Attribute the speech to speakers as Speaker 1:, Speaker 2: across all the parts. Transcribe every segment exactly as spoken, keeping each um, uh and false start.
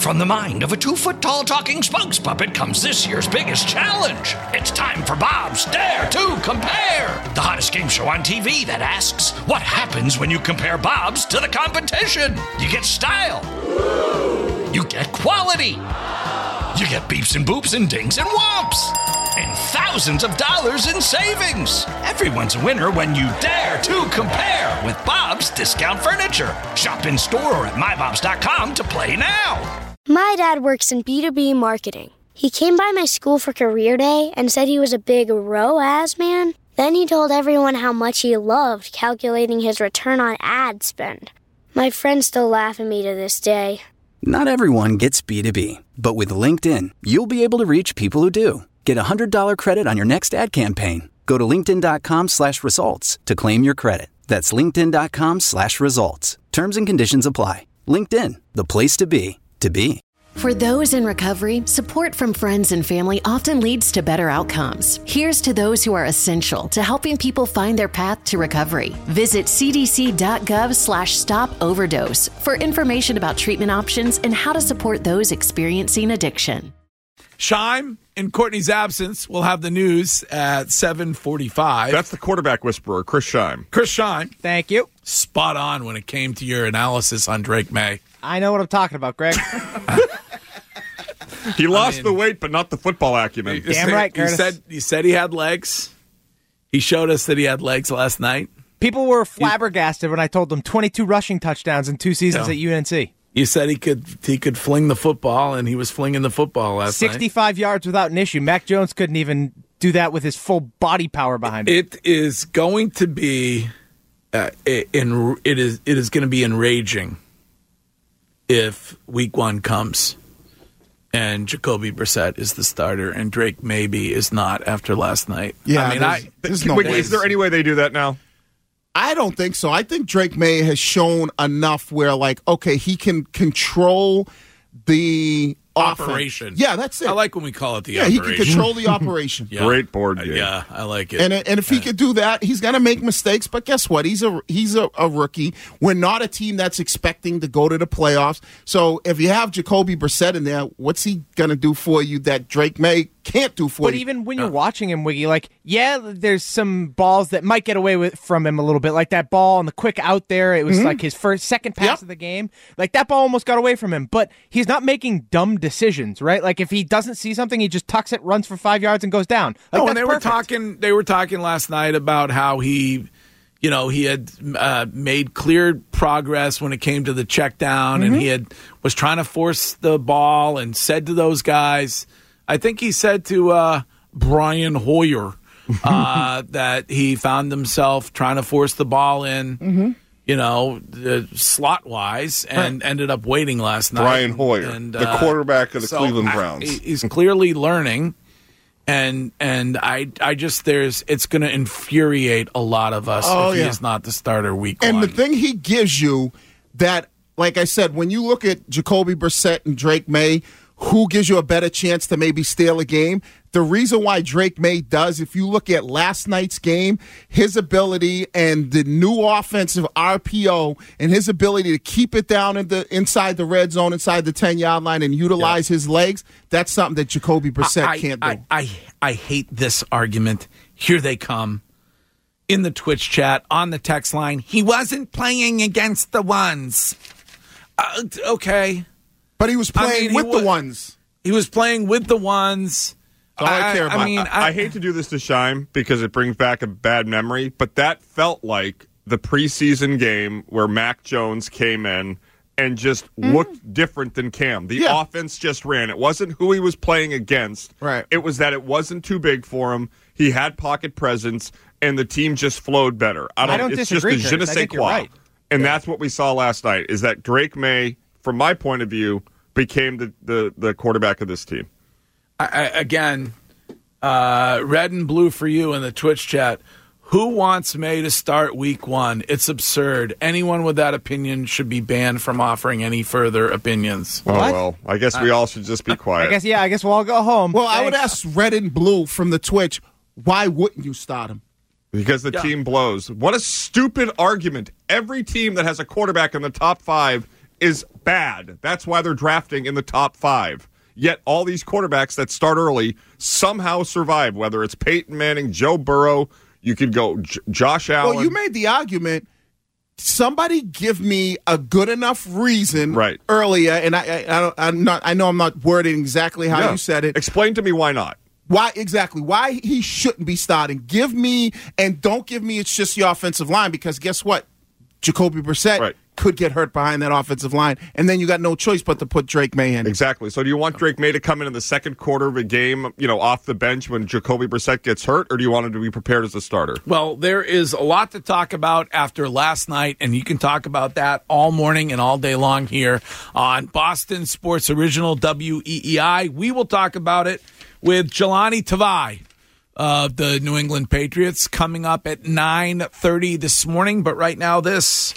Speaker 1: From the mind of a two-foot-tall talking spokes puppet comes this year's biggest challenge. It's time for Bob's Dare to Compare, the hottest game show on T V that asks, what happens when you compare Bob's to the competition? You get style. You get quality. You get beeps and boops and dings and whomps. And thousands of dollars in savings. Everyone's a winner when you dare to compare with Bob's Discount Furniture. Shop in store or at my bobs dot com to play now.
Speaker 2: My dad works in B two B marketing. He came by my school for career day and said he was a big R O A S man. Then he told everyone how much he loved calculating his return on ad spend. My friends still laugh at me to this day.
Speaker 3: Not everyone gets B two B, but with LinkedIn, you'll be able to reach people who do. Get a one hundred dollars credit on your next ad campaign. Go to linkedin.com slash results to claim your credit. That's linkedin.com slash results. Terms and conditions apply. LinkedIn, the place to be, to be.
Speaker 4: For those in recovery, support from friends and family often leads to better outcomes. Here's to those who are essential to helping people find their path to recovery. Visit cdc.gov slash stop overdose for information about treatment options and how to support those experiencing addiction.
Speaker 5: Scheim, in Courtney's absence, we'll have the news at seven forty-five.
Speaker 6: That's the quarterback whisperer, Chris Scheim.
Speaker 5: Chris Scheim.
Speaker 7: Thank you.
Speaker 5: Spot on when it came to your analysis on Drake May.
Speaker 7: I know what I'm talking about, Greg.
Speaker 6: He lost
Speaker 5: I mean,
Speaker 6: the weight, but not the football acumen.
Speaker 5: You
Speaker 7: Damn
Speaker 5: said,
Speaker 7: right,
Speaker 5: you
Speaker 7: Curtis.
Speaker 5: said, you said he had legs. He showed us that he had legs last night.
Speaker 7: People were flabbergasted when I told them twenty-two rushing touchdowns in two seasons
Speaker 5: Yeah.
Speaker 7: at U N C.
Speaker 5: You said he could he could fling the football, and he was flinging the football last night.
Speaker 7: sixty-five yards without an issue. Mac Jones couldn't even do that with his full body power behind him.
Speaker 5: It is going to be, uh, in, it is it is going to be enraging if week one comes and Jacoby Brissett is the starter and Drake maybe is not after last night.
Speaker 8: Yeah,
Speaker 5: I mean,
Speaker 8: there's,
Speaker 5: I
Speaker 8: there's no
Speaker 6: Wait,
Speaker 8: way.
Speaker 6: is there any way they do that now?
Speaker 8: I don't think so. I think Drake May has shown enough where, like, okay, he can control the
Speaker 5: operation.
Speaker 8: Offense. Yeah, that's it.
Speaker 5: I like when we call it the
Speaker 8: yeah, he
Speaker 5: operation.
Speaker 8: can control the operation.
Speaker 5: Yeah.
Speaker 6: Great board
Speaker 5: Uh,
Speaker 6: game.
Speaker 5: yeah, I like it.
Speaker 8: And and if he could do that, he's going to make mistakes. But guess what? He's a he's a, a rookie. We're not a team that's expecting to go to the playoffs. So if you have Jacoby Brissett in there, what's he going to do for you that Drake May can't do for
Speaker 7: But
Speaker 8: you?
Speaker 7: even when you're watching him, Wiggy, like, yeah, there's some balls that might get away with from him a little bit, like that ball on the quick out there. It was
Speaker 8: Mm-hmm.
Speaker 7: like his first, second pass
Speaker 8: Yep.
Speaker 7: of the game. Like, that ball almost got away from him. But he's not making dumb decisions, right? Like, if he doesn't see something, he just tucks it, runs for five yards, and goes down. Like,
Speaker 5: oh,
Speaker 7: that's
Speaker 5: and they
Speaker 7: perfect.
Speaker 5: were talking. They were talking last night about how he, you know, he had uh, made clear progress when it came to the check down,
Speaker 7: Mm-hmm.
Speaker 5: and he had was trying to force the ball, and said to those guys, I think he said to uh, Brian Hoyer uh, that he found himself trying to force the ball in.
Speaker 8: Mm-hmm.
Speaker 5: You know, uh, slot wise, and ended up waiting last night.
Speaker 6: Brian Hoyer,
Speaker 5: and,
Speaker 6: the
Speaker 5: uh,
Speaker 6: quarterback of the
Speaker 5: so
Speaker 6: Cleveland
Speaker 5: I-
Speaker 6: Browns.
Speaker 5: he- he's clearly learning, and and I I just there's it's going to infuriate a lot of us
Speaker 8: Oh,
Speaker 5: if he
Speaker 8: yeah.
Speaker 5: is not the starter week
Speaker 8: And
Speaker 5: one.
Speaker 8: the thing he gives you that, like I said, when you look at Jacoby Brissett and Drake May, who gives you a better chance to maybe steal a game? The reason why Drake May does, if you look at last night's game, his ability and the new offensive R P O and his ability to keep it down in the inside the red zone, inside the ten-yard line, and utilize his legs, that's something that Jacoby Brissett
Speaker 5: I,
Speaker 8: can't do.
Speaker 5: I, I I hate this argument. Here they come. In the Twitch chat, on the text line, he wasn't playing against the ones. Uh, okay.
Speaker 8: but he was
Speaker 5: I
Speaker 8: playing
Speaker 5: mean, he
Speaker 8: with
Speaker 5: wa-
Speaker 8: the ones.
Speaker 5: He was playing with the ones.
Speaker 8: All I care about.
Speaker 5: I mean,
Speaker 6: I, I hate to do this to Scheim because it brings back a bad memory, but that felt like the preseason game where Mac Jones came in and just looked different than Cam. The
Speaker 8: Yeah.
Speaker 6: offense just ran. It wasn't who he was playing against.
Speaker 8: Right.
Speaker 6: It was that it wasn't too big for him. He had pocket presence, and the team just flowed better. I don't,
Speaker 7: I don't
Speaker 6: it's
Speaker 7: disagree,
Speaker 6: just a je ne
Speaker 7: Curtis. I
Speaker 6: sais
Speaker 7: think you're
Speaker 6: quoi.
Speaker 7: right.
Speaker 6: And that's what we saw last night, is that Drake May, from my point of view, became the, the, the quarterback of this team.
Speaker 5: I, I, again, uh, red and blue for you in the Twitch chat. Who wants May to start week one? It's absurd. Anyone with that opinion should be banned from offering any further opinions.
Speaker 6: Oh,
Speaker 7: What?
Speaker 6: well, I guess we all should just be quiet.
Speaker 7: I guess, yeah, I guess we'll all go home.
Speaker 8: Well, I would
Speaker 7: Thanks.
Speaker 8: ask Red and Blue from the Twitch, why wouldn't you start him?
Speaker 6: Because the
Speaker 5: Yeah.
Speaker 6: team blows. What a stupid argument. Every team that has a quarterback in the top five is bad. That's why they're drafting in the top five. Yet all these quarterbacks that start early somehow survive, whether it's Peyton Manning, Joe Burrow, you could go J- Josh Allen.
Speaker 8: Well, you made the argument. Somebody give me a good enough reason
Speaker 6: right.
Speaker 8: earlier, and I, I, I, I'm not. I know I'm not wording exactly how
Speaker 6: yeah.
Speaker 8: you said it.
Speaker 6: Explain to me why not.
Speaker 8: Why exactly? Why he shouldn't be starting? Give me, and don't give me it's just your offensive line, because guess what? Jacoby Brissett
Speaker 6: right.
Speaker 8: could get hurt behind that offensive line, and then you got no choice but to put Drake May in.
Speaker 6: Exactly. So do you want Drake May to come in in the second quarter of a game, you know, off the bench when Jacoby Brissett gets hurt, or do you want him to be prepared as a starter?
Speaker 5: Well, there is a lot to talk about after last night, and you can talk about that all morning and all day long here on Boston Sports Original W E E I. We will talk about it with Jelani Tavai of the New England Patriots coming up at nine thirty this morning. But right now, this...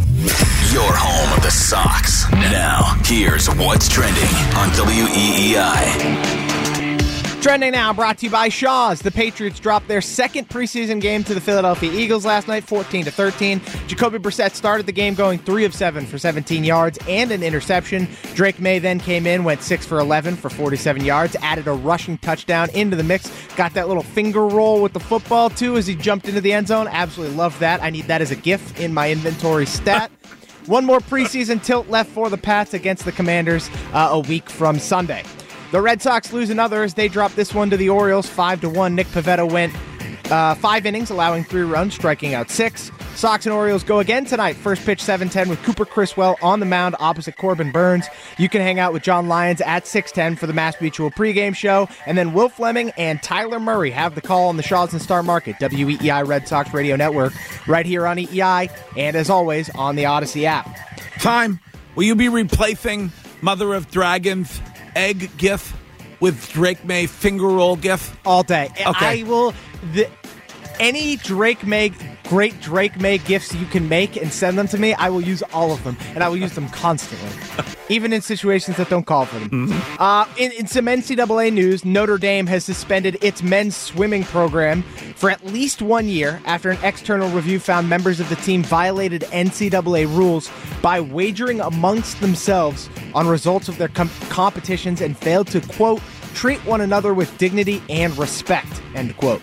Speaker 9: Your home of the Sox. Now, here's what's trending on W E E I.
Speaker 7: Trending now, brought to you by Shaw's. The Patriots dropped their second preseason game to the Philadelphia Eagles last night, fourteen to thirteen. Jacoby Brissett started the game going three of seven for seventeen yards and an interception. Drake May then came in, went six for eleven for forty-seven yards, added a rushing touchdown into the mix, got that little finger roll with the football, too, as he jumped into the end zone. Absolutely love that. I need that as a GIF in my inventory stat. One more preseason tilt left for the Pats against the Commanders uh, a week from Sunday. The Red Sox lose another as they drop this one to the Orioles, five to one. Nick Pivetta went uh, five innings, allowing three runs, striking out six. Sox and Orioles go again tonight. First pitch seven ten with Cooper Criswell on the mound opposite Corbin Burns. You can hang out with John Lyons at six ten for the Mass Mutual pregame show. And then Will Fleming and Tyler Murray have the call on the Shaw's and Star Market, W E E I Red Sox Radio Network, right here on E E I, and as always, on the Odyssey app.
Speaker 5: Time. Will you be replacing Mother of Dragons egg gif with Drake May finger roll gif?
Speaker 7: All day.
Speaker 5: Okay.
Speaker 7: I will... The, any Drake May... Great Drake May gifts you can make and send them to me, I will use all of them, and I will use them constantly, even in situations that don't call for them. Mm-hmm. Uh, in, in some N C double A news, Notre Dame has suspended its men's swimming program for at least one year after an external review found members of the team violated N C double A rules by wagering amongst themselves on results of their com- competitions and failed to, quote, treat one another with dignity and respect, end quote.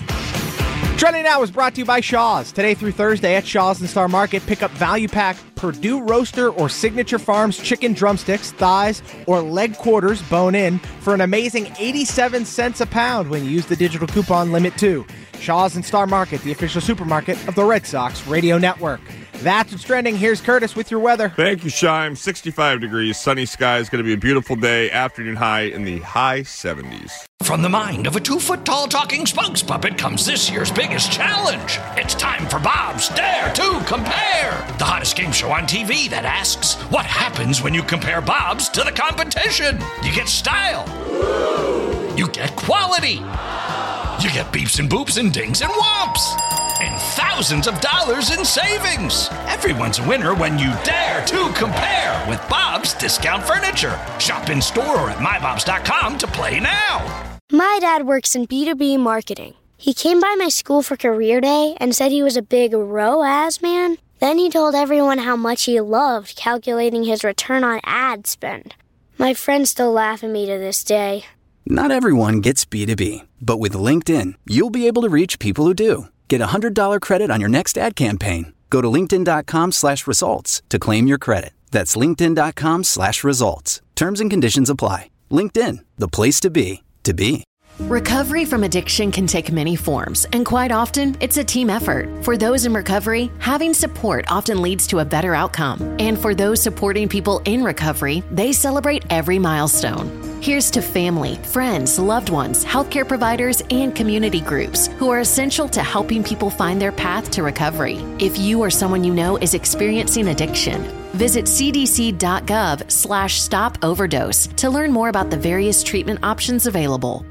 Speaker 7: Trending Now is brought to you by Shaw's. Today through Thursday at Shaw's and Star Market, pick up value pack Purdue Roaster or Signature Farms chicken drumsticks, thighs, or leg quarters bone in for an amazing eighty-seven cents a pound when you use the digital coupon Limit two. Shaw's and Star Market, the official supermarket of the Red Sox Radio Network. That's what's trending. Here's Curtis with your weather.
Speaker 6: Thank you, Shime. sixty-five degrees, sunny skies. Going to be a beautiful day. Afternoon high in the high seventies.
Speaker 1: From the mind of a two-foot-tall talking spokes puppet comes this year's biggest challenge. It's time for Bob's Dare to Compare, the hottest game show on T V that asks, what happens when you compare Bob's to the competition? You get style. You get quality. You get beeps and boops and dings and whomps. And thousands of dollars in savings. Everyone's a winner when you dare to compare with Bob's Discount Furniture. Shop in store or at my bobs dot com to play now.
Speaker 2: My dad works in B two B marketing. He came by my school for career day and said he was a big R O A S man. Then he told everyone how much he loved calculating his return on ad spend. My friends still laugh at me to this day.
Speaker 3: Not everyone gets B two B, but with LinkedIn, you'll be able to reach people who do. Get a one hundred dollars credit on your next ad campaign. Go to linkedin.com slash results to claim your credit. That's linkedin.com slash results. Terms and conditions apply. LinkedIn, the place to be, to be.
Speaker 4: Recovery from addiction can take many forms, and quite often, it's a team effort. For those in recovery, having support often leads to a better outcome. And for those supporting people in recovery, they celebrate every milestone. Here's to family, friends, loved ones, healthcare providers, and community groups who are essential to helping people find their path to recovery. If you or someone you know is experiencing addiction, visit cdc.gov slash stop overdose to learn more about the various treatment options available.